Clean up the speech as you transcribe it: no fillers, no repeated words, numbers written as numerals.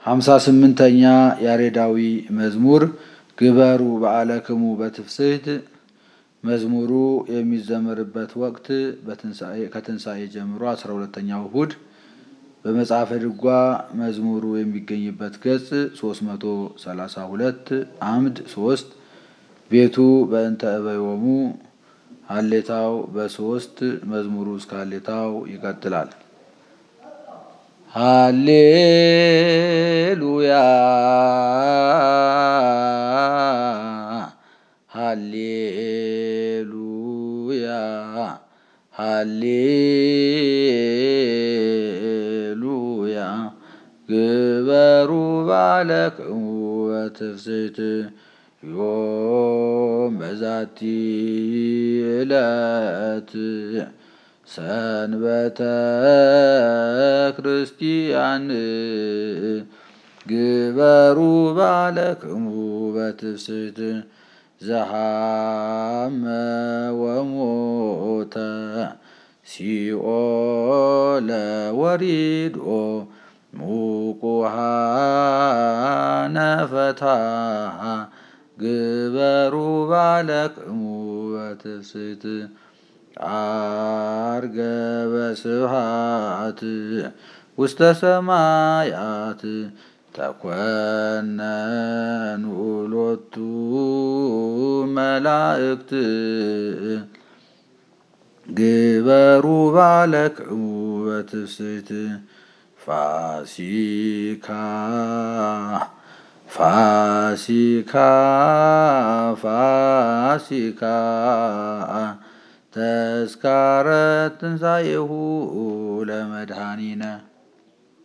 58ኛ ያሬዳዊ መዝሙር ግበሩ በዓለክሙ በትፍስሕት። መዝሙሩ የሚዘመርበት ወቅት ከትንሣኤ ጀምሮ 12ኛው እሁድ። በመጽሐፈ ድጓ መዝሙሩ የሚገኝበት ገጽ 332 አምድ 3። ቤቱ በእንተ እበዮሙ ሀሌታው በ3 መዝሙሩ እስከ ሀሌታው ይቀጥላል። ሃሌሉያ ሃሌሉያ ሃሌሉያ ግበሩ በዓለክሙ በትፍስሕት ዮም በዛቲ ዕለት ሰንበተ ክርስቲያን ግበሩ በዓለክሙ በትፍስሕት ዘሐመ ወሞተ ሲኦለ ወሪድኦ ሙቁሃነ ፈትሐ ግበሩ በዓለክሙ በትፍስሕት ዐርገ በስብሐት ውስተ ሰማያት ተኰነኑ ሎቱ መላእክት ግበሩ በዓለክሙ በትፍስሕት ፋሲካ ፋሲካ ፋሲካ ተስካረ ትንሣኤሁ ለመድኃኒነ